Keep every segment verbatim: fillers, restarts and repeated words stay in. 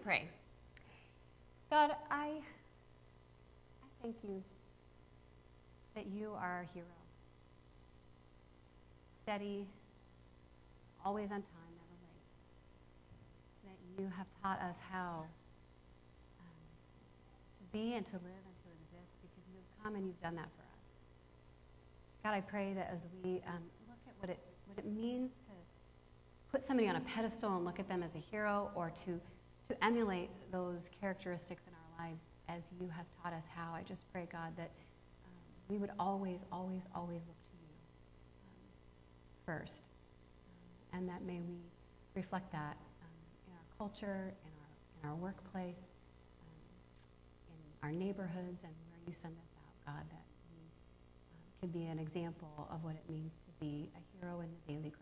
pray. God, I, I thank you that you are our hero. Steady, always on time, never late. That you have taught us how um, to be and to live and to exist because you have come and you've done that for us. God, I pray that as we um, look at what it, what it means to put somebody on a pedestal and look at them as a hero, or to, to emulate those characteristics in our lives as you have taught us how, I just pray, God, that um, we would always, always, always look to you um, first. Um, and that may we reflect that um, in our culture, in our, in our workplace, um, in our neighborhoods, and where you send us out, God, that we um, can be an example of what it means to be a hero in the daily grind.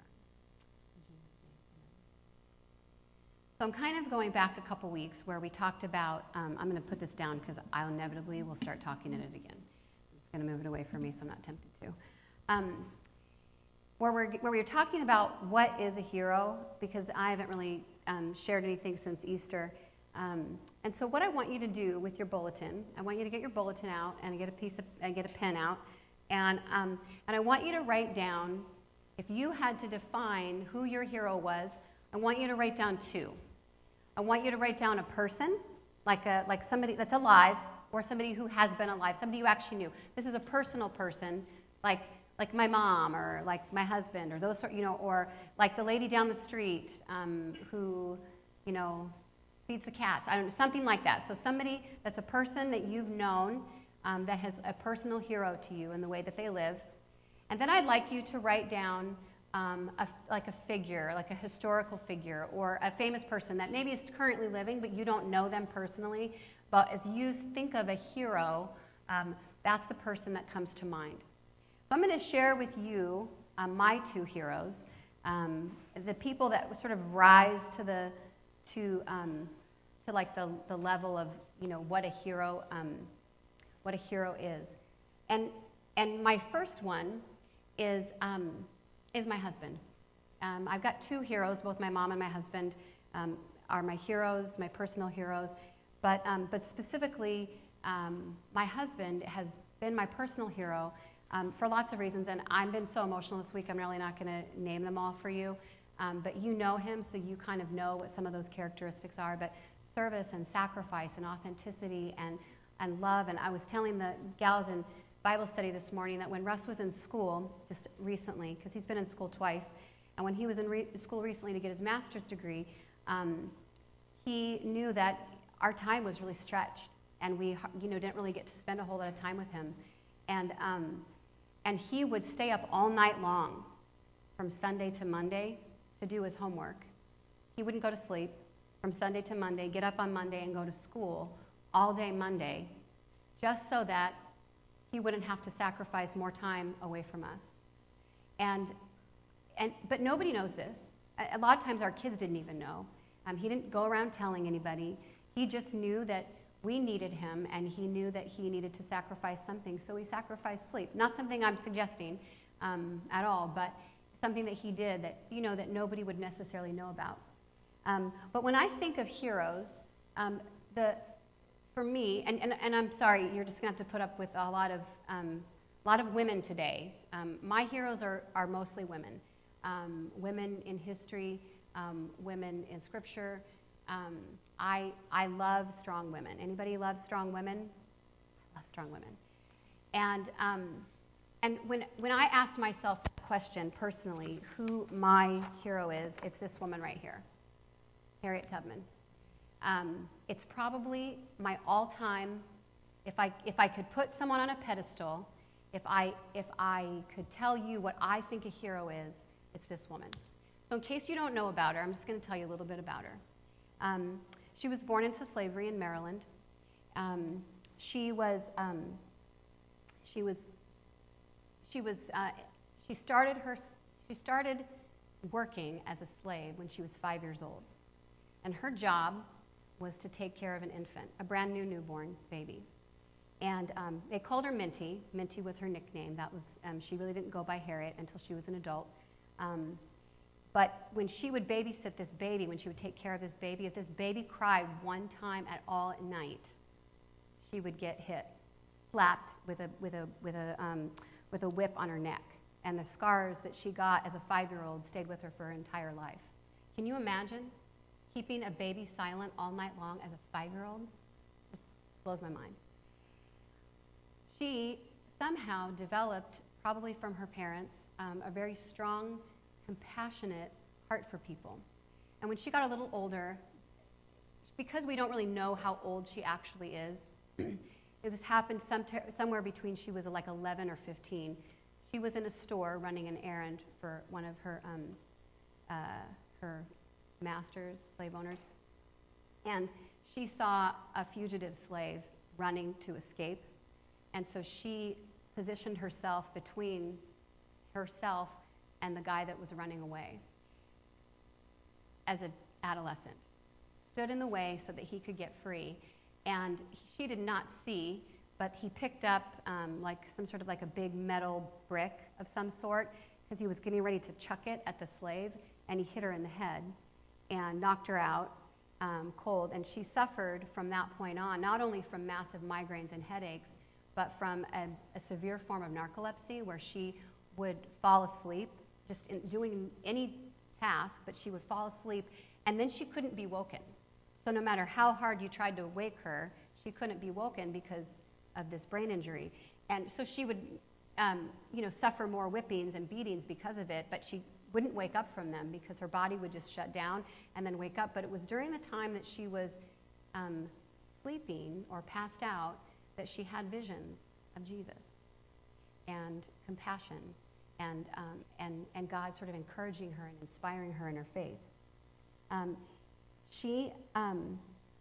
So I'm kind of going back a couple weeks where we talked about, um, I'm going to put this down because I inevitably will start talking in it again. I'm just going to move it away from me so I'm not tempted to. Um, where, we're, where we were talking about what is a hero, because I haven't really um, shared anything since Easter. Um, and so what I want you to do with your bulletin, I want you to get your bulletin out and get a piece of, and get a pen out. And, um, and I want you to write down, if you had to define who your hero was, I want you to write down two. I want you to write down a person, like a like somebody that's alive, or somebody who has been alive, somebody you actually knew. This is a personal person, like like my mom, or like my husband, or those sort, you know, or like the lady down the street um, who, you know, feeds the cats. I don't know, something like that. So somebody that's a person that you've known um, that has a personal hero to you in the way that they live. And then I'd like you to write down Um, a, like a figure, like a historical figure, or a famous person that maybe is currently living, but you don't know them personally. But as you think of a hero, um, that's the person that comes to mind. So I'm going to share with you um, my two heroes, um, the people that sort of rise to the to um, to like the the level of, you know, what a hero um, what a hero is, and and my first one is. Um, is my husband. Um, I've got two heroes, both my mom and my husband um, are my heroes, my personal heroes, but, um, but specifically, um, my husband has been my personal hero um, for lots of reasons, and I've been so emotional this week, I'm really not gonna name them all for you, um, but you know him, so you kind of know what some of those characteristics are, but service and sacrifice and authenticity and, and love, and I was telling the gals in Bible study this morning that when Russ was in school, just recently, because he's been in school twice, and when he was in re- school recently to get his master's degree, um, he knew that our time was really stretched, and we, you know, didn't really get to spend a whole lot of time with him, and um, and he would stay up all night long, from Sunday to Monday, to do his homework. He wouldn't go to sleep from Sunday to Monday, get up on Monday and go to school all day Monday, just so that he wouldn't have to sacrifice more time away from us. And, and, but nobody knows this. A, a lot of times our kids didn't even know. Um, he didn't go around telling anybody. He just knew that we needed him, and he knew that he needed to sacrifice something, so he sacrificed sleep. Not something I'm suggesting um, at all, but something that he did that, you know, that nobody would necessarily know about. Um, but when I think of heroes, um, the For me, and, and, and I'm sorry, you're just going to have to put up with a lot of, um, lot of women today. Um, my heroes are, are mostly women. Um, women in history, um, women in scripture. Um, I, I love strong women. Anybody love strong women? I love strong women. And, um, and when, when I asked myself the question personally, who my hero is, it's this woman right here, Harriet Tubman. Um, it's probably my all-time, if I, if I could put someone on a pedestal, if I, if I could tell you what I think a hero is, it's this woman. So in case you don't know about her, I'm just going to tell you a little bit about her. Um, she was born into slavery in Maryland. Um, she was, um, she was, she was, uh, she started her, she started working as a slave when she was five years old. And her job was to take care of an infant, a brand new newborn baby. And um, they called her Minty. Minty was her nickname. That was, um, she really didn't go by Harriet until she was an adult. Um, But when she would babysit this baby, when she would take care of this baby, if this baby cried one time at all at night, she would get hit, slapped with a, with a, with a, um, with a whip on her neck. And the scars that she got as a five-year-old stayed with her for her entire life. Can you imagine keeping a baby silent all night long as a five-year-old? Just blows my mind. She somehow developed, probably from her parents, um, a very strong, compassionate heart for people. And when she got a little older, because we don't really know how old she actually is, it was happened some somewhere between she was like eleven or fifteen. She was in a store running an errand for one of her um, uh, her masters, slave owners, and she saw a fugitive slave running to escape, and so she positioned herself between herself and the guy that was running away as an adolescent, stood in the way so that he could get free, and she did not see, but he picked up um, like some sort of like a big metal brick of some sort because he was getting ready to chuck it at the slave, and he hit her in the head and knocked her out um, cold, and she suffered from that point on, not only from massive migraines and headaches, but from a, a severe form of narcolepsy where she would fall asleep just in doing any task, but she would fall asleep, and then she couldn't be woken. So no matter how hard you tried to wake her, she couldn't be woken because of this brain injury. And so she would um, you know, suffer more whippings and beatings because of it, but she wouldn't wake up from them because her body would just shut down and then wake up. But it was during the time that she was um, sleeping or passed out that she had visions of Jesus and compassion and, um, and, and God sort of encouraging her and inspiring her in her faith. Um, she um,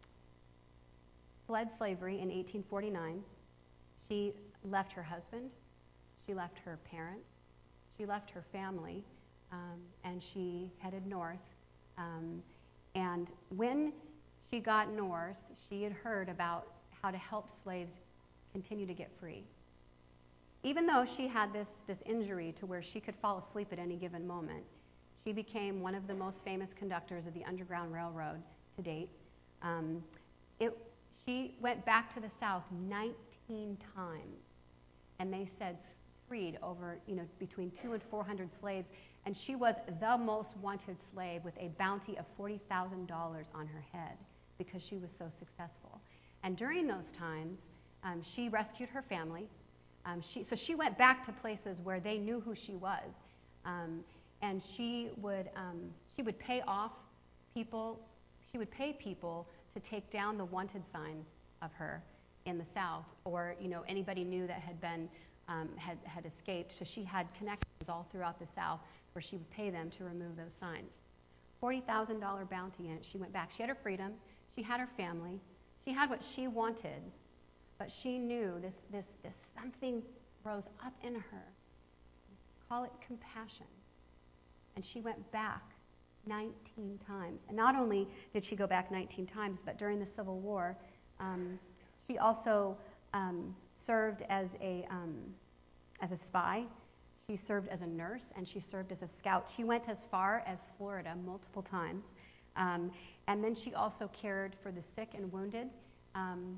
fled slavery in eighteen forty-nine. She left her husband, she left her parents, she left her family, um, and she headed north. Um, and when she got north, she had heard about how to help slaves continue to get free. Even though she had this, this injury to where she could fall asleep at any given moment, she became one of the most famous conductors of the Underground Railroad to date. Um, it, she went back to the South nineteen times, and they said freed over, you know, between two and four hundred slaves, and she was the most wanted slave with a bounty of forty thousand dollars on her head because she was so successful. And during those times, um, she rescued her family. Um, she, so she went back to places where they knew who she was, um, and she would um, she would pay off people. She would pay people to take down the wanted signs of her in the South, or you know anybody new that had been um, had had escaped. So she had connections all throughout the South where she would pay them to remove those signs. forty thousand dollars bounty, and she went back. She had her freedom. She had her family. She had what she wanted. But she knew this, this, this something rose up in her. Call it compassion. And she went back nineteen times. And not only did she go back nineteen times, but during the Civil War, um, she also um, served as a, um, as a spy. She served as a nurse, and she served as a scout. She went as far as Florida multiple times. Um, and then she also cared for the sick and wounded. Um,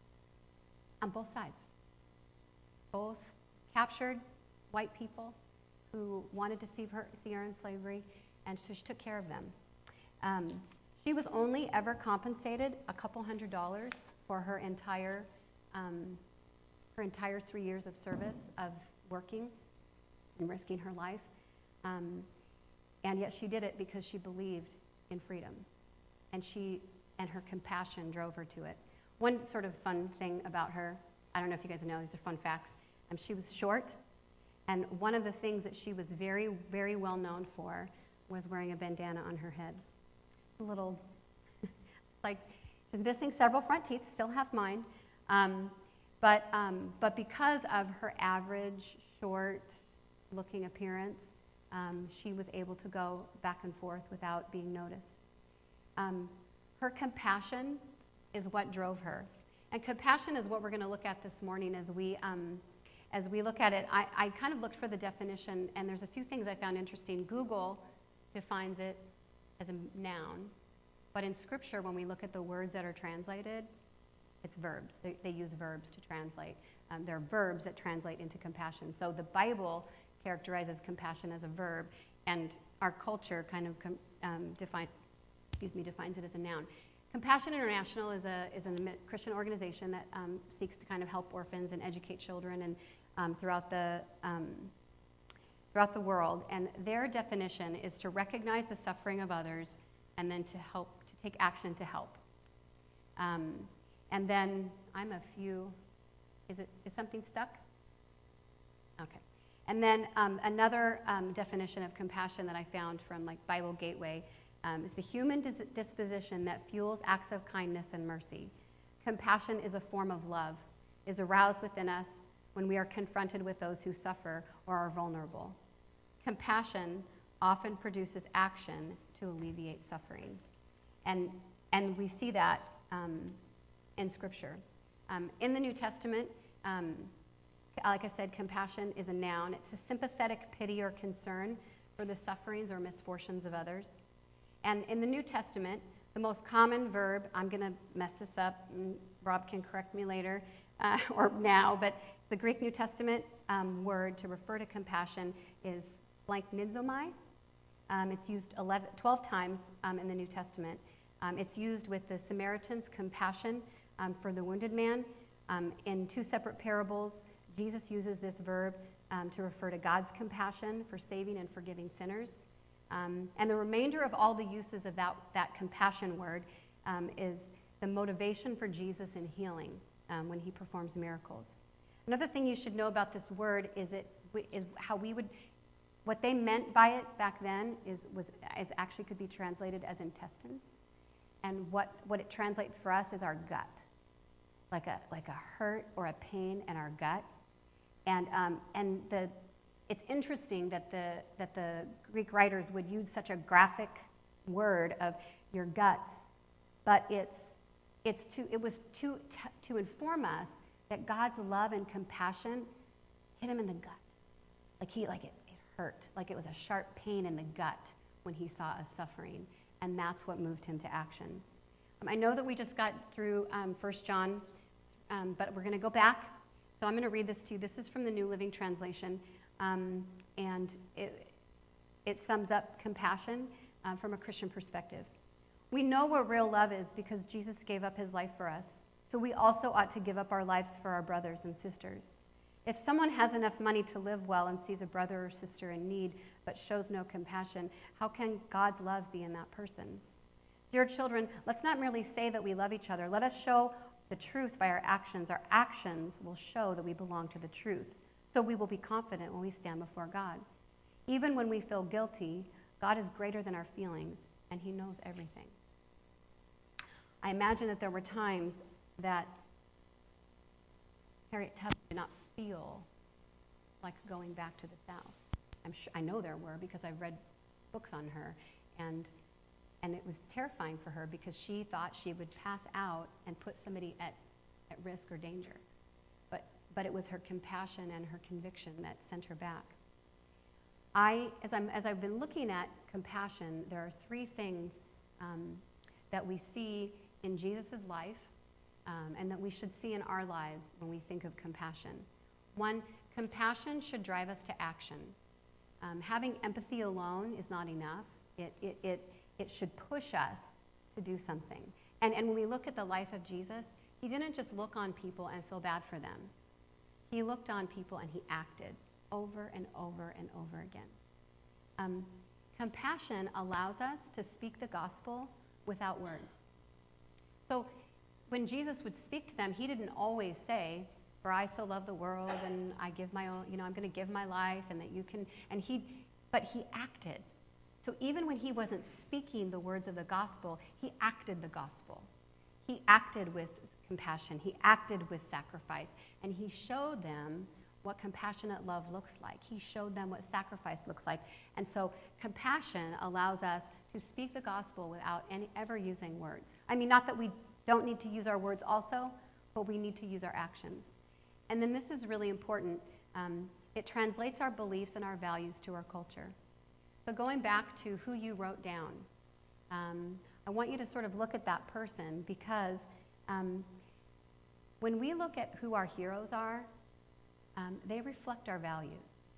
on both sides. Both captured white people who wanted to see her, see her in slavery, and so she took care of them. Um, she was only ever compensated a couple hundred dollars for her entire, um, her entire three years of service of working and risking her life. Um, and yet she did it because she believed in freedom, and she and her compassion drove her to it. One sort of fun thing about her, I don't know if you guys know, these are fun facts. Um, she was short, and one of the things that she was very, very well known for was wearing a bandana on her head. It's a little, just like, she's missing several front teeth, still have mine. Um, but, um, but because of her average, short-looking appearance, um, she was able to go back and forth without being noticed. Um, her compassion is what drove her. And compassion is what we're going to look at this morning as we, um, as we look at it. I, I kind of looked for the definition, and there's a few things I found interesting. Google defines it as a noun, but in Scripture, when we look at the words that are translated, it's verbs. They, they use verbs to translate. Um, they're verbs that translate into compassion. So the Bible characterizes compassion as a verb, and our culture kind of com, um, define, excuse me, defines it as a noun. Compassion International is a is a Christian organization that um, seeks to kind of help orphans and educate children and um, throughout the um, throughout the world. And their definition is to recognize the suffering of others and then to help to take action to help. Um, and then I'm a few. Is it is something stuck? Okay. And then um, another um, definition of compassion that I found from like Bible Gateway. Um, is the human dis- disposition that fuels acts of kindness and mercy. Compassion is a form of love, is aroused within us when we are confronted with those who suffer or are vulnerable. Compassion often produces action to alleviate suffering. And, and we see that um, in Scripture. Um, in the New Testament, um, like I said, compassion is a noun. It's a sympathetic pity or concern for the sufferings or misfortunes of others. And in the New Testament, the most common verb, I'm going to mess this up, and Rob can correct me later, uh, or now, but the Greek New Testament um, word to refer to compassion is splanchnizomai. Um, it's used eleven, twelve times um, in the New Testament. Um, it's used with the Samaritan's compassion um, for the wounded man. Um, in two separate parables, Jesus uses this verb um, to refer to God's compassion for saving and forgiving sinners. Um, and the remainder of all the uses of that, that compassion word um, is the motivation for Jesus in healing um, when he performs miracles. Another thing you should know about this word is it is how we would, what they meant by it back then is was is actually could be translated as intestines, and what, what it translates for us is our gut, like a like a hurt or a pain in our gut, and um, and the. It's interesting that the that the Greek writers would use such a graphic word of your guts, but it's it's to it was to to inform us that God's love and compassion hit him in the gut, like he like it, it hurt, like it was a sharp pain in the gut when he saw us suffering, and that's what moved him to action. Um, I know that we just got through um, First John, um, but we're going to go back. So I'm going to read this to you. This is from the New Living Translation. Um, and it, it sums up compassion uh, from a Christian perspective. We know what real love is because Jesus gave up his life for us. So we also ought to give up our lives for our brothers and sisters. If someone has enough money to live well and sees a brother or sister in need but shows no compassion, how can God's love be in that person? Dear children, let's not merely say that we love each other. Let us show the truth by our actions. Our actions will show that we belong to the truth. So we will be confident when we stand before God. Even when we feel guilty, God is greater than our feelings, and he knows everything. I imagine that there were times that Harriet Tubman did not feel like going back to the South. I'm sure, I know there were because I've read books on her, and and it was terrifying for her because she thought she would pass out and put somebody at, at risk or danger. But but it was her compassion and her conviction that sent her back. I, as, I'm, as I've been looking at compassion, there are three things um, that we see in Jesus' life um, and that we should see in our lives when we think of compassion. One, compassion should drive us to action. Um, having empathy alone is not enough. It, it, it, it should push us to do something. And, and when we look at the life of Jesus, he didn't just look on people and feel bad for them. He looked on people and he acted over and over and over again. Um, compassion allows us to speak the gospel without words. So when Jesus would speak to them, he didn't always say, "For I so love the world, and I give my own, you know, I'm going to give my life, and that you can," and he, but he acted. So even when he wasn't speaking the words of the gospel, he acted the gospel. He acted with compassion. He acted with sacrifice, and he showed them what compassionate love looks like. He showed them what sacrifice looks like. And so compassion allows us to speak the gospel without any, ever using words. I mean, not that we don't need to use our words also, but we need to use our actions. And then this is really important. Um, it translates our beliefs and our values to our culture. So going back to who you wrote down, um, I want you to sort of look at that person, because um, when we look at who our heroes are, um, they reflect our values.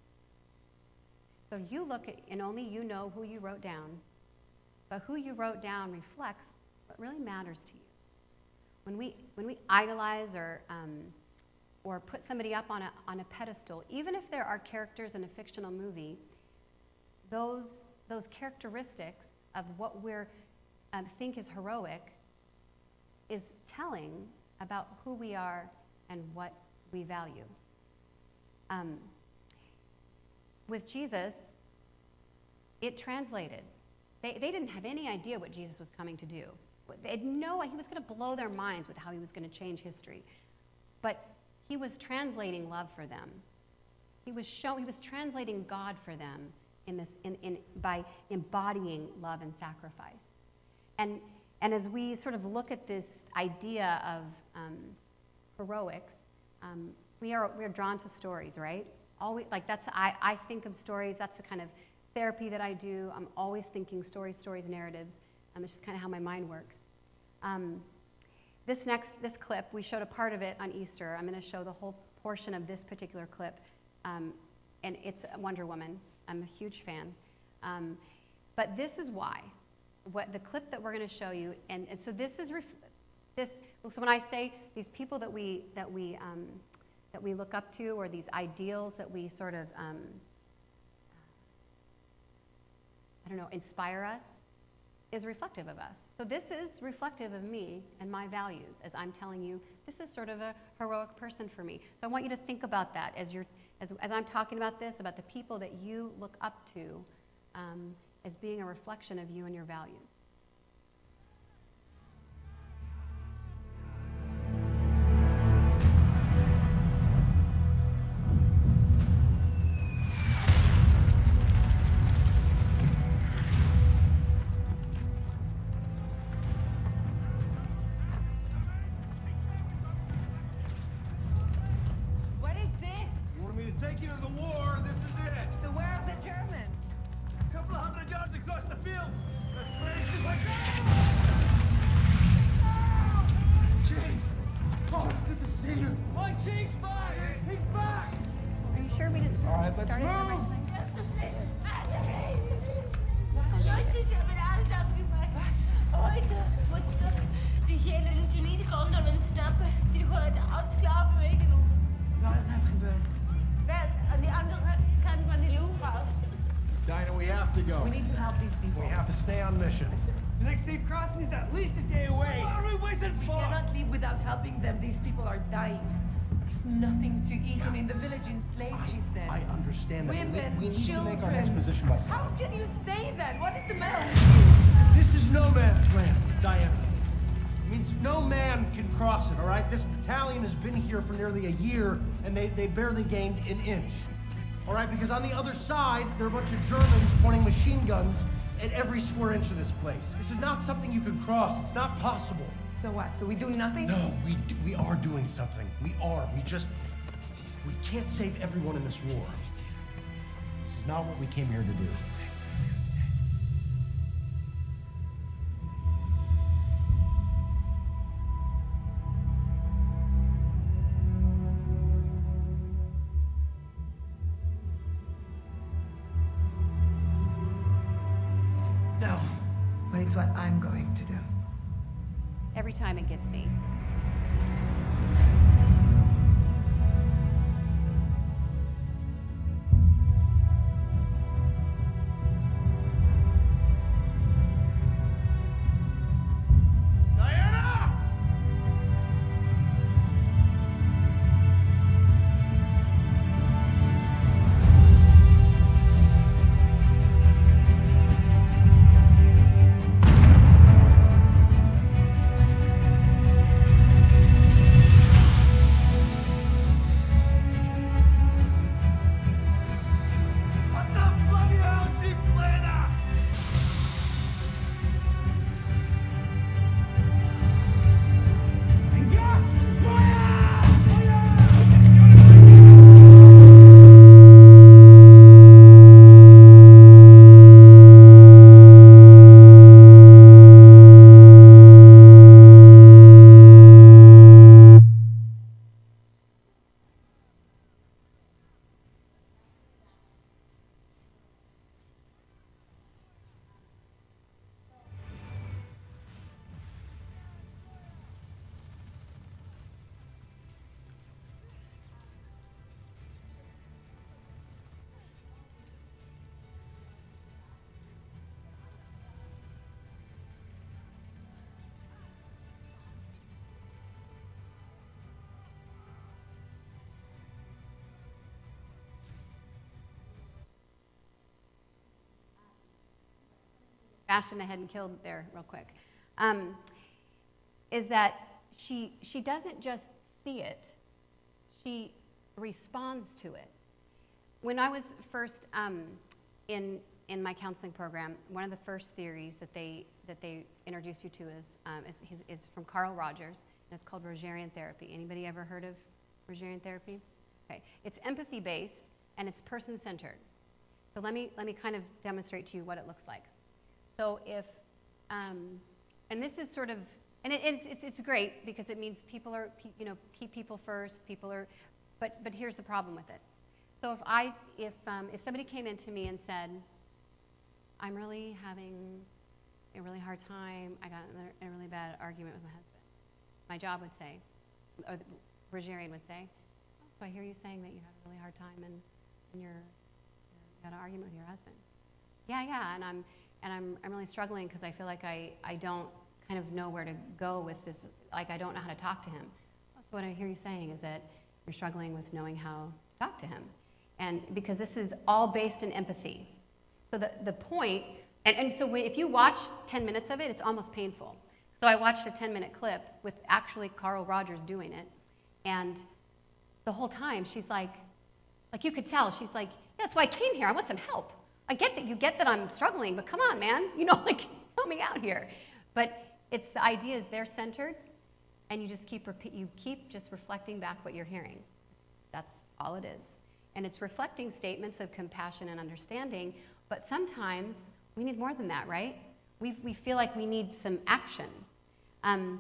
So you look at, and only you know who you wrote down, but who you wrote down reflects what really matters to you. When we, when we idolize or, um, or put somebody up on a, on a pedestal, even if there are characters in a fictional movie, those, those characteristics of what we um, think is heroic is telling about who we are and what we value. Um, with Jesus, it translated. They, they didn't have any idea what Jesus was coming to do. They had no idea. He was going to blow their minds with how he was going to change history. But he was translating love for them. He was show, he was translating God for them in this, in, in, by embodying love and sacrifice. And, and as we sort of look at this idea of um, heroics, um, we are we're drawn to stories, right? Always, like that's I, I think of stories. That's the kind of therapy that I do. I'm always thinking stories, stories, narratives. Um, it's just kind of how my mind works. Um, this next, this clip, we showed a part of it on Easter. I'm going to show the whole portion of this particular clip, um, and it's Wonder Woman. I'm a huge fan. Um, but this is why. What the clip that we're going to show you, and, and so this is ref this. So when I say these people that we that we um, that we look up to, or these ideals that we sort of um, I don't know, inspire us, is reflective of us. So this is reflective of me and my values, as I'm telling you, this is sort of a heroic person for me. So I want you to think about that as you're, as, as I'm talking about this, about the people that you look up to um, as being a reflection of you and your values. To eat yeah. and in the village enslaved, she said. I understand that. Women, we, we need children. to make our next position by How can you say that? What is the matter with you? This is no man's land, Diana. It means no man can cross it, all right? This battalion has been here for nearly a year, and they, they barely gained an inch. All right, because on the other side, there are a bunch of Germans pointing machine guns at every square inch of this place. This is not something you can cross. It's not possible. So what? So we do nothing? No, we, do, we are doing something. We are. We just... We can't save everyone in this war. This is not what we came here to do. No, but it's what I'm going to do. Every time it gets me. bashed in the head and killed there real quick, um, is that she, she doesn't just see it, she responds to it. When I was first um, in, in my counseling program, one of the first theories that they, that they introduce you to is, um, is, is, is from Carl Rogers, and it's called Rogerian therapy. Anybody ever heard of Rogerian therapy? Okay. It's empathy-based, and it's person-centered. So let me, let me kind of demonstrate to you what it looks like. So if, um, and this is sort of, and it, it's, it's, it's great because it means people are, you know, keep people first, people are, but, but here's the problem with it. So if I, if, um, if somebody came in to me and said, I'm really having a really hard time, I got in a really bad argument with my husband, my job would say, or the Rogerian would say, oh, so I hear you saying that you had a really hard time and, and you're, you had an argument with your husband. Yeah, yeah, and I'm, and I'm, I'm really struggling because I feel like I, I don't kind of know where to go with this, like I don't know how to talk to him. So what I hear you saying is that you're struggling with knowing how to talk to him. And because this is all based in empathy. So the, the point, and, and so if you watch ten minutes of it, it's almost painful. So I watched a ten minute clip with actually Carl Rogers doing it. And the whole time she's like, like you could tell, she's like, yeah, that's why I came here, I want some help. I get that, you get that I'm struggling, but come on, man, you know, like, help me out here. But it's the idea is they're centered, and you just keep repeat, you keep just reflecting back what you're hearing. That's all it is. And it's reflecting statements of compassion and understanding, but sometimes we need more than that, right? We, we feel like we need some action. Um,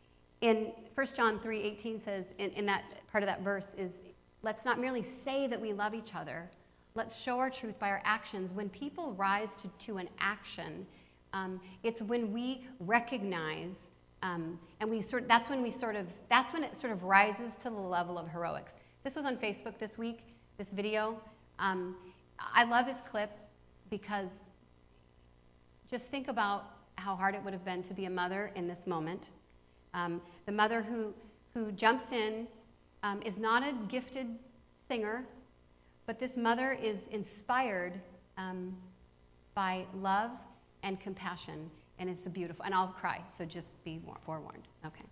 in First John three eighteen says, in, in that part of that verse is, let's not merely say that we love each other, let's show our truth by our actions. When people rise to, to an action, um, it's when we recognize, um, and we sort, that's when we sort of, that's when it sort of rises to the level of heroics. This was on Facebook this week, this video. Um, I love this clip because just think about how hard it would have been to be a mother in this moment. Um, the mother who, who jumps in um, is not a gifted singer, but this mother is inspired um, by love and compassion, and it's a beautiful, and I'll cry, so just be forewarned, okay.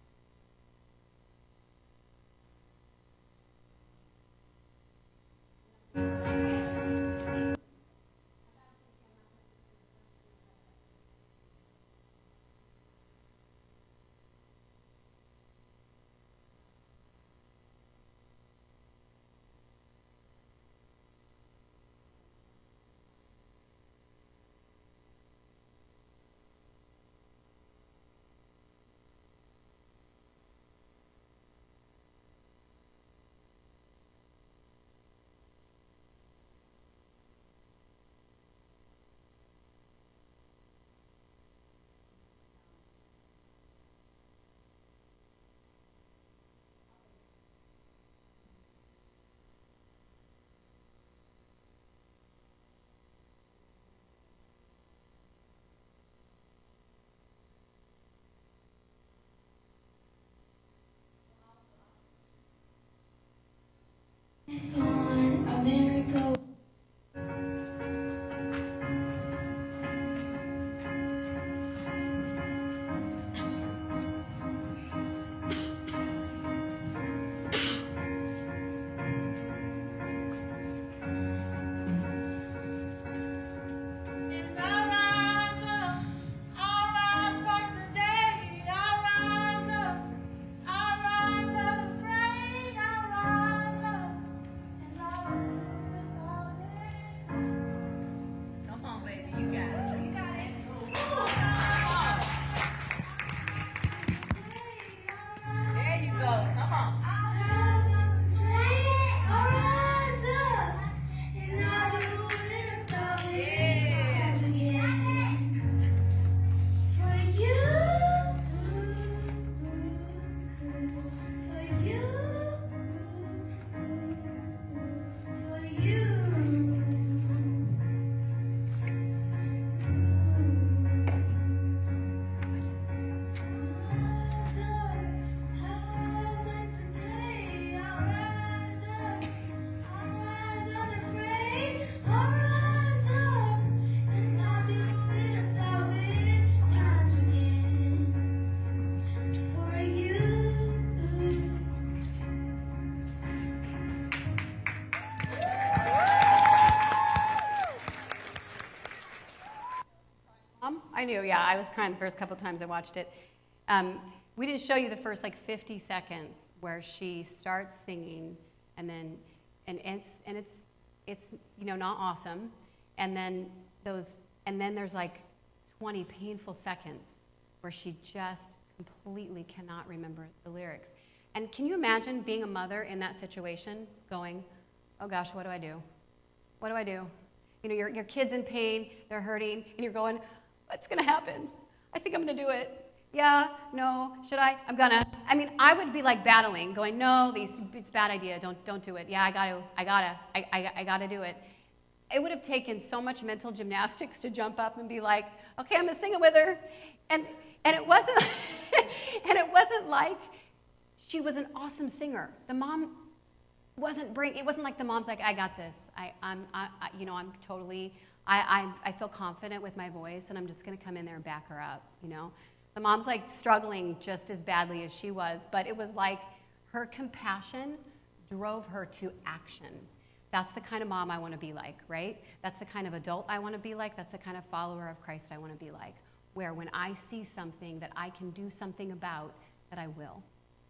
knew. Yeah, I was crying the first couple times I watched it. Um, we didn't show you the first like fifty seconds where she starts singing, and then, and it's, and it's, it's, you know, not awesome. And then those, and then there's like twenty painful seconds where she just completely cannot remember the lyrics. And can you imagine being a mother in that situation, going, oh gosh, what do I do? What do I do? You know, your, your kid's in pain, they're hurting, and you're going, what's gonna happen? I think I'm gonna do it. Yeah, no, should I? I'm gonna. I mean, I would be like battling, going, no, these, it's a bad idea, don't, don't do it. Yeah, I gotta, I gotta, I, I, I gotta do it. It would have taken so much mental gymnastics to jump up and be like, okay, I'm gonna sing it with her. And, and it wasn't, and it wasn't like she was an awesome singer. The mom wasn't bring, it wasn't like the mom's like, I got this. I, I'm, I, I, you know, I'm totally, I, I, I feel confident with my voice, and I'm just gonna come in there and back her up, you know? The mom's like struggling just as badly as she was, but it was like her compassion drove her to action. That's the kind of mom I wanna be like, right? That's the kind of adult I wanna be like. That's the kind of follower of Christ I wanna be like, where when I see something that I can do something about, that I will.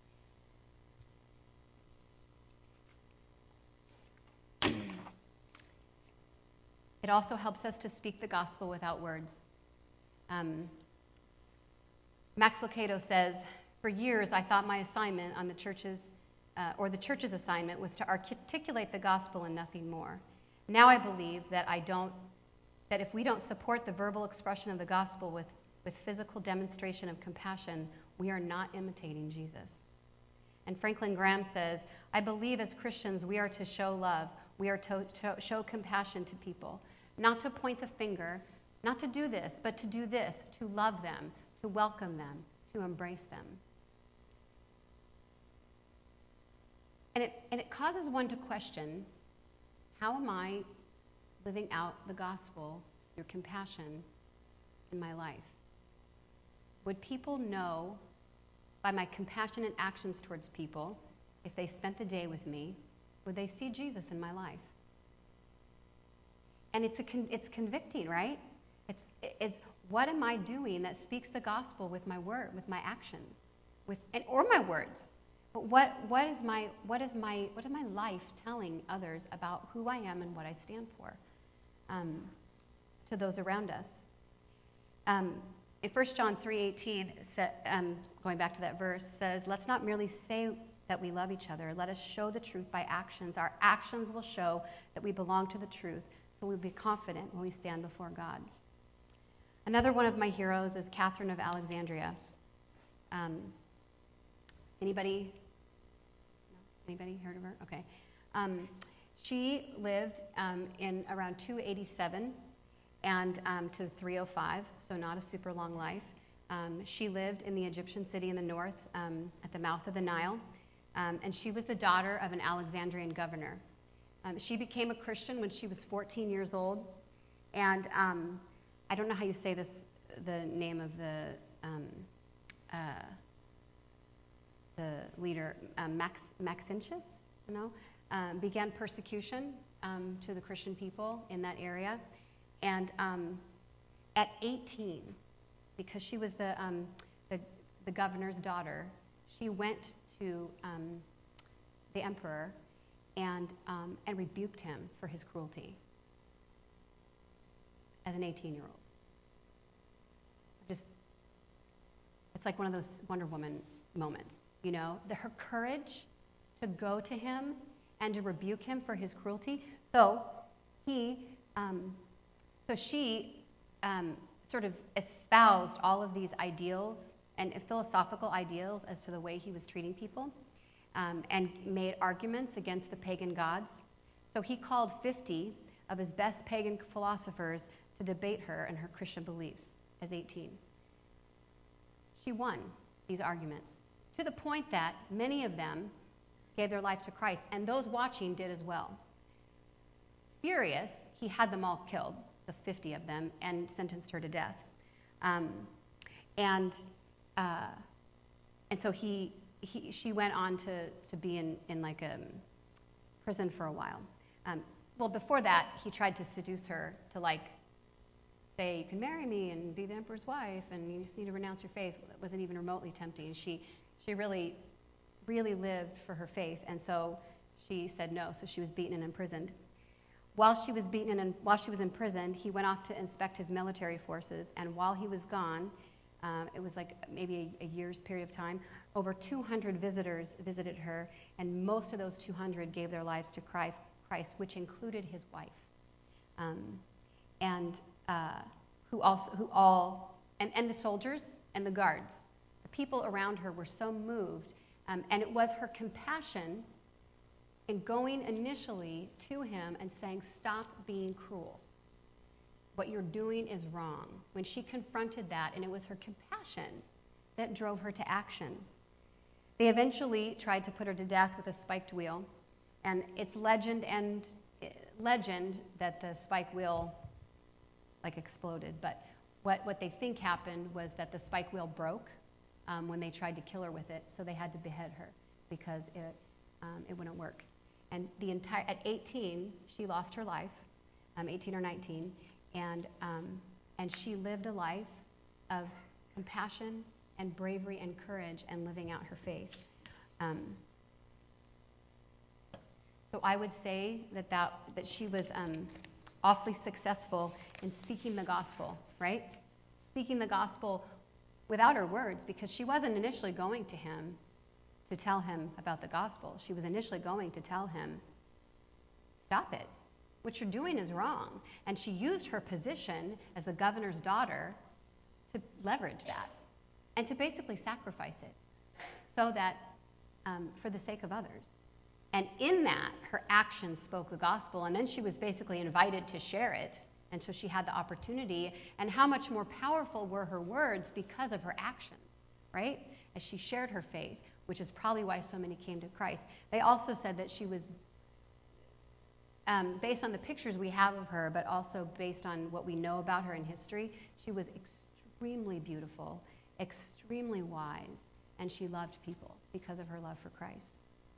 It also helps us to speak the gospel without words. Um, Max Lucado says, for years I thought my assignment on the church's, uh, or the church's assignment was to articulate the gospel and nothing more. Now I believe that I don't, that if we don't support the verbal expression of the gospel with, with physical demonstration of compassion, we are not imitating Jesus. And Franklin Graham says, I believe as Christians we are to show love. We are to, to show compassion to people, not to point the finger, not to do this, but to do this, to love them, to welcome them, to embrace them. And it, and it causes one to question, how am I living out the gospel through compassion in my life? Would people know by my compassionate actions towards people, if they spent the day with me, would they see Jesus in my life? And it's, a con it's convicting, right? It's, it's what am I doing that speaks the gospel with my word, with my actions, with, and, or my words? But what, what, is my, what, is my, what is my life telling others about who I am and what I stand for um, to those around us? Um, in First John three eighteen, um, going back to that verse, says, let's not merely say that we love each other. Let us show the truth by actions. Our actions will show that we belong to the truth, so we'll be confident when we stand before God. Another one of my heroes is Catherine of Alexandria. Um, anybody? Anybody heard of her? Okay. Um, she lived um, in around two eighty-seven and um, to three oh five, so not a super long life. Um, she lived in the Egyptian city in the north um, at the mouth of the Nile, um, and she was the daughter of an Alexandrian governor. Um, she became a Christian when she was fourteen years old, and um, I don't know how you say this, the name of the um, uh, the leader, um, Max, Maxentius, you know, um, began persecution um, to the Christian people in that area. And um, at eighteen, because she was the, um, the, the governor's daughter, she went to um, the emperor and, um, and rebuked him for his cruelty as an eighteen-year-old. Just, it's like one of those Wonder Woman moments, you know? The, her courage to go to him and to rebuke him for his cruelty. So he, um, so she um, sort of espoused all of these ideals and philosophical ideals as to the way he was treating people, um, and made arguments against the pagan gods. So he called fifty of his best pagan philosophers to debate her and her Christian beliefs as eighteen. She won these arguments to the point that many of them gave their lives to Christ, and those watching did as well. Furious, he had them all killed, the fifty of them, and sentenced her to death. Um, and, uh, and so he, he, she went on to, to be in, in like a prison for a while. Um, well, before that, he tried to seduce her to like say, you can marry me and be the emperor's wife, and you just need to renounce your faith, wasn't even remotely tempting. She, she really, really lived for her faith, and so she said no, so she was beaten and imprisoned. While she was beaten and while she was imprisoned, he went off to inspect his military forces, and while he was gone, uh, it was like maybe a, a year's period of time, over two hundred visitors visited her, and most of those two hundred gave their lives to Christ, which included his wife, um, and uh, who also, who all, and, and the soldiers and the guards. The people around her were so moved, um, and it was her compassion in going initially to him and saying, stop being cruel. What you're doing is wrong. When she confronted that, and it was her compassion that drove her to action. They eventually tried to put her to death with a spiked wheel, and it's legend and legend that the spike wheel like exploded, but what, what they think happened was that the spike wheel broke um, when they tried to kill her with it, so they had to behead her because it, um, it wouldn't work. And the entire, at eighteen, she lost her life, um, eighteen or nineteen, and, um, and she lived a life of compassion and bravery and courage and living out her faith. Um, so I would say that, that, that she was um, awfully successful in speaking the gospel, right? Speaking the gospel without her words, because she wasn't initially going to him to tell him about the gospel. She was initially going to tell him, stop it. What you're doing is wrong. And she used her position as the governor's daughter to leverage that and to basically sacrifice it so that, um, for the sake of others. And in that, her actions spoke the gospel, and then she was basically invited to share it, and so she had the opportunity. And how much more powerful were her words because of her actions, right? As she shared her faith, which is probably why so many came to Christ. They also said that she was, um, based on the pictures we have of her, but also based on what we know about her in history, she was extremely beautiful, extremely wise, and she loved people because of her love for Christ.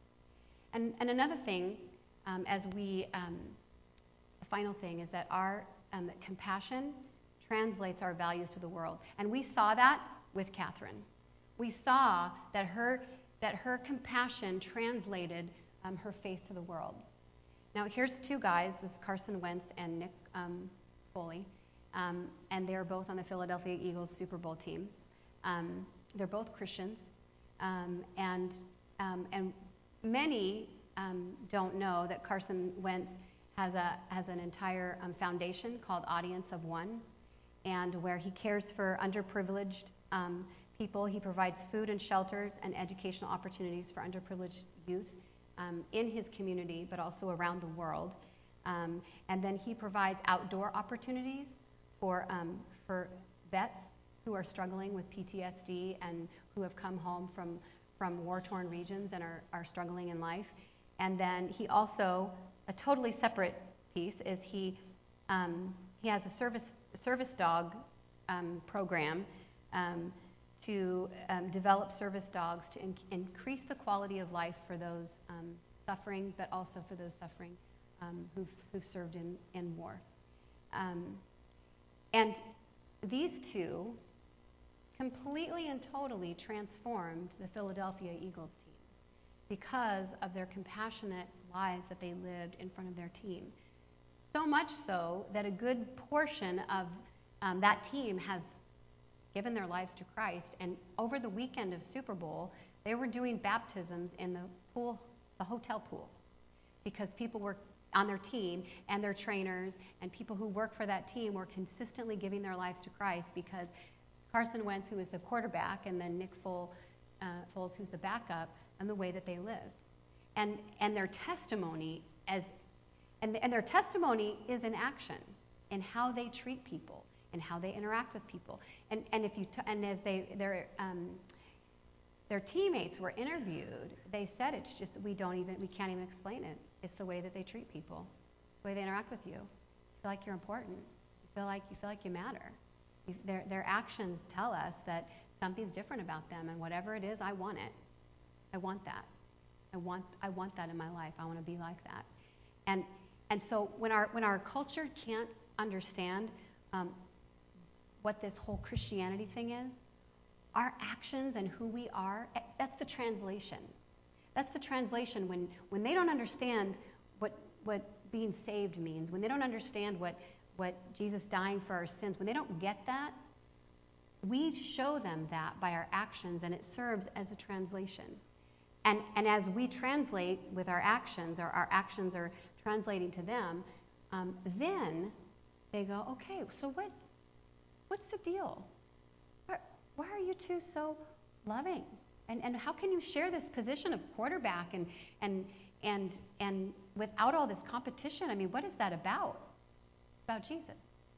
And, and another thing, um, as we, um, the final thing is that our um, that compassion translates our values to the world. And we saw that with Catherine. We saw that her, that her compassion translated um, her faith to the world. Now here's two guys, this is Carson Wentz and Nick um, Foley, um, and they're both on the Philadelphia Eagles Super Bowl team. Um, they're both Christians, um, and, um, and many um, don't know that Carson Wentz has, a, has an entire um, foundation called Audience of One, and where he cares for underprivileged um, people. He provides food and shelters and educational opportunities for underprivileged youth um, in his community, but also around the world. Um, and then he provides outdoor opportunities for, um, for vets who are struggling with P T S D and who have come home from, from war-torn regions and are, are struggling in life. And then he also, a totally separate piece, is he, um, he has a service, service dog um, program um, to um, develop service dogs to in increase the quality of life for those um, suffering, but also for those suffering um, who've, who've served in, in war. Um, and these two completely and totally transformed the Philadelphia Eagles team because of their compassionate lives that they lived in front of their team. So much so that a good portion of um, that team has given their lives to Christ, and over the weekend of Super Bowl, they were doing baptisms in the pool, the hotel pool, because people were on their team and their trainers and people who work for that team were consistently giving their lives to Christ because Carson Wentz, who is the quarterback, and then Nick Foles, uh, Foles, who's the backup, and the way that they lived. And, and their testimony as, and, and their testimony is in action in how they treat people and how they interact with people. And, and, if you t and as they, their, um, their teammates were interviewed, they said it's just, we don't even, we can't even explain it. It's the way that they treat people, the way they interact with you. You feel like you're important. You feel like you, feel like you matter. You, their, their actions tell us that something's different about them, and whatever it is, I want it. I want that. I want, I want that in my life. I want to be like that. And, and so when our, when our culture can't understand um, what this whole Christianity thing is, our actions and who we are, that's the translation. That's the translation when, when they don't understand what, what being saved means, when they don't understand what, what Jesus dying for our sins, when they don't get that, we show them that by our actions, and it serves as a translation. And, and as we translate with our actions, or our actions are translating to them, um, then they go, okay, so what, what's the deal? Why, why are you two so loving? And, and how can you share this position of quarterback and, and, and, and without all this competition? I mean, what is that about? It's about Jesus.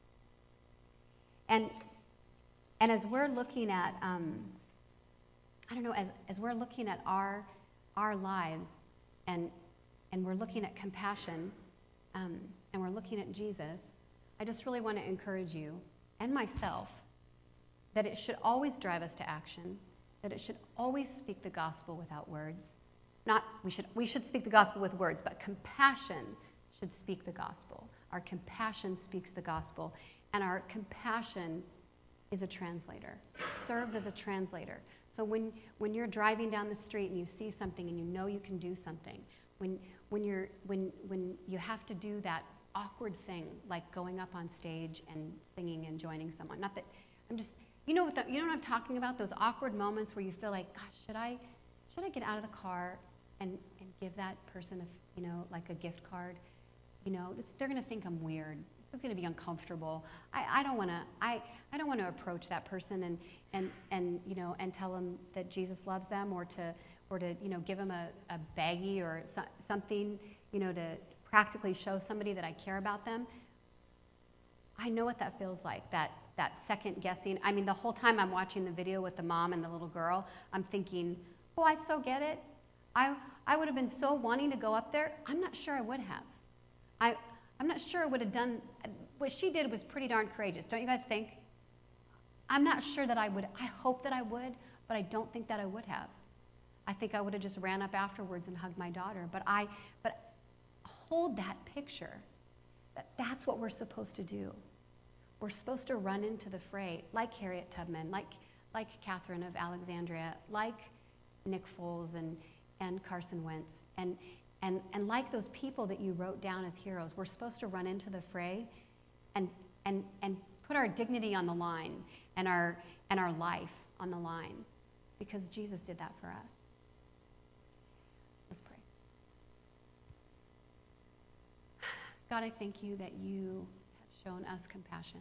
And, and as we're looking at, um, I don't know, as, as we're looking at our, our lives and, and we're looking at compassion um, and we're looking at Jesus, I just really want to encourage you and myself that it should always drive us to action, that it should always speak the gospel without words. Not, we should, we should speak the gospel with words, but compassion should speak the gospel. Our compassion speaks the gospel, and our compassion is a translator. It serves as a translator. So when, when you're driving down the street and you see something and you know you can do something, when, when, you're, when, when you have to do that awkward thing, like going up on stage and singing and joining someone, not that, I'm just, you know what, the, you know what I'm talking about? Those awkward moments where you feel like, gosh, should I, should I get out of the car and, and give that person, a, you know, like a gift card? You know, it's, they're going to think I'm weird. It's going to be uncomfortable. I, I don't want to. I, I don't want to approach that person and, and, and you know and tell them that Jesus loves them, or to or to you know give them a, a baggie or so, something you know to practically show somebody that I care about them. I know what that feels like. That that second guessing. I mean, the whole time I'm watching the video with the mom and the little girl, I'm thinking, oh, I so get it. I I would have been so wanting to go up there. I'm not sure I would have. I. I'm not sure I would have done, what she did was pretty darn courageous, don't you guys think? I'm not sure that I would, I hope that I would, but I don't think that I would have. I think I would have just ran up afterwards and hugged my daughter, but I, but hold that picture, that that's what we're supposed to do. We're supposed to run into the fray, like Harriet Tubman, like, like Catherine of Alexandria, like Nick Foles and, and Carson Wentz, and And, and like those people that you wrote down as heroes, we're supposed to run into the fray and, and, and put our dignity on the line and our, and our life on the line, because Jesus did that for us. Let's pray. God, I thank you that you have shown us compassion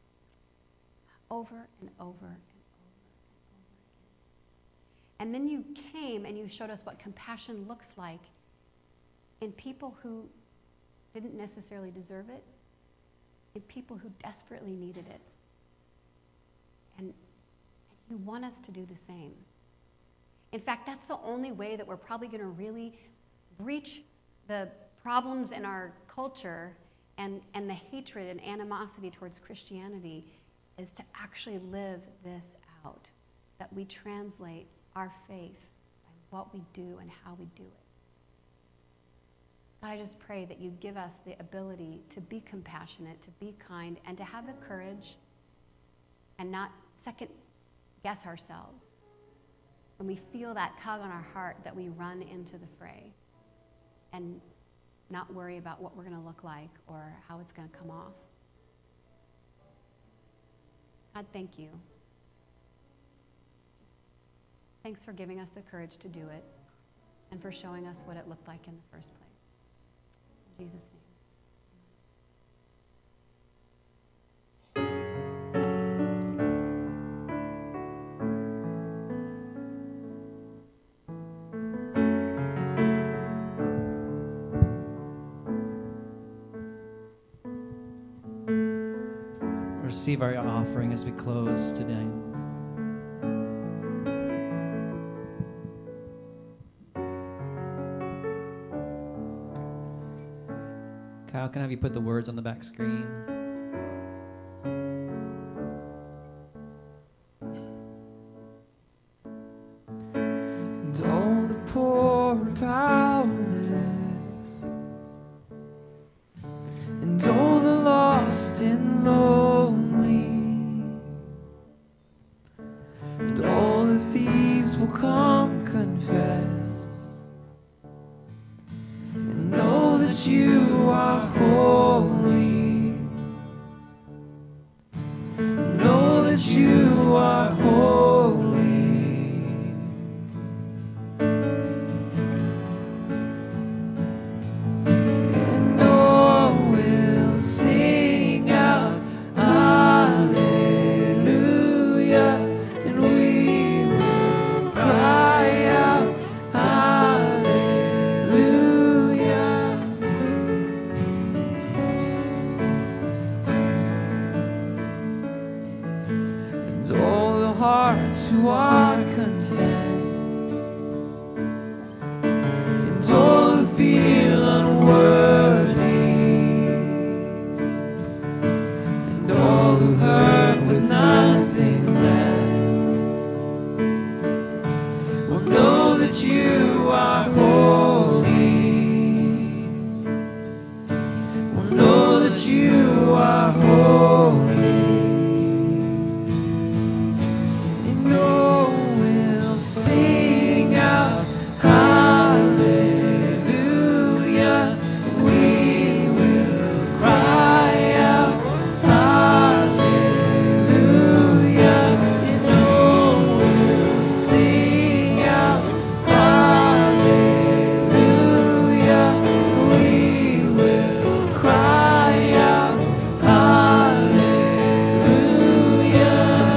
over and over and over and over again. And then you came and you showed us what compassion looks like in people who didn't necessarily deserve it, in people who desperately needed it. And, and you want us to do the same. In fact, that's the only way that we're probably going to really reach the problems in our culture and, and the hatred and animosity towards Christianity, is to actually live this out, that we translate our faith by what we do and how we do it. God, I just pray that you give us the ability to be compassionate, to be kind, and to have the courage and not second guess ourselves. When we feel that tug on our heart, that we run into the fray and not worry about what we're going to look like or how it's going to come off. God, thank you. Thanks for giving us the courage to do it and for showing us what it looked like in the first place. In Jesus' name. Receive our offering as we close today. Kyle, can I have you put the words on the back screen? And all the poor and powerless, and all the lost and lonely, that you are holy. Know that you are holy. And all will sing out hallelujah, and we will cry out hallelujah. And all the hearts who are content, and all who feel unworthy, and all who hurt with nothing left, will know that you are holy. Will know that you are holy. And all will sing out hallelujah. We will cry out hallelujah. And all will sing out hallelujah. We will cry out hallelujah.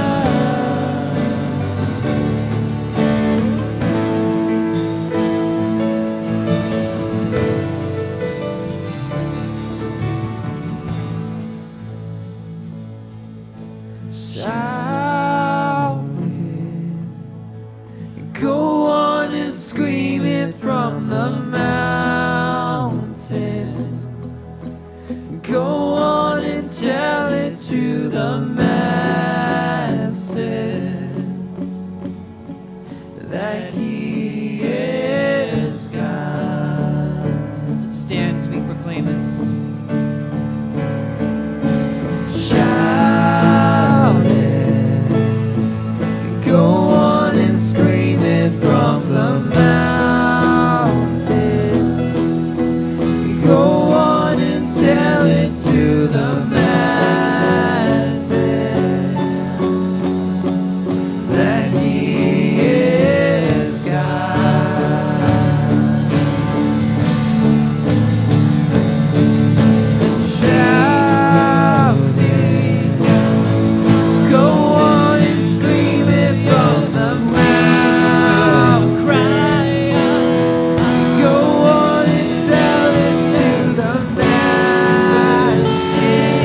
Shout it, go on and scream it from the mountains. Go on and tell it to the masses that He is God. Let's stand as we proclaim this. Shout it, go on and scream it from the mountains. Go on and tell it to the masses that He is God. Shouting, go on and scream it from the mountains. Cry out, go on and tell it to the masses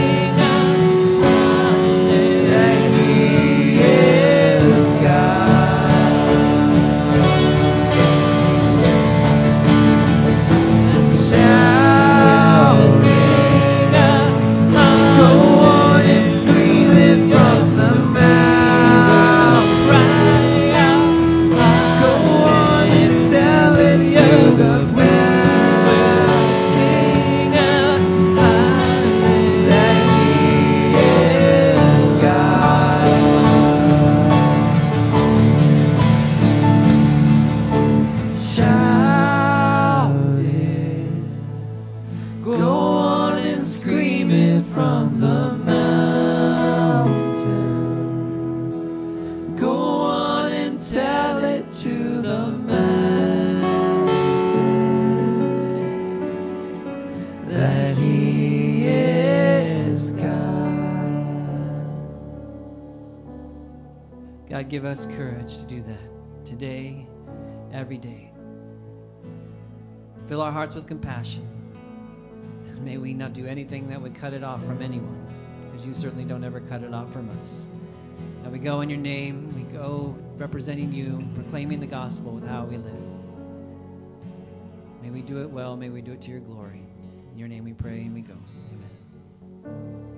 that He is God. Shouting, go on and scream it from the mountains. Cry out, go on and tell it to the masses that He is God. Shout it, go on and scream it from the mountains. Go on and tell it to the masses that He is God. God, give us courage to do that today, every day. Fill our hearts with compassion. And may we not do anything that would cut it off from anyone, because you certainly don't ever cut it off from us. Now we go in your name, we go representing you, proclaiming the gospel with how we live. May we do it well, may we do it to your glory. In your name we pray and we go. Amen.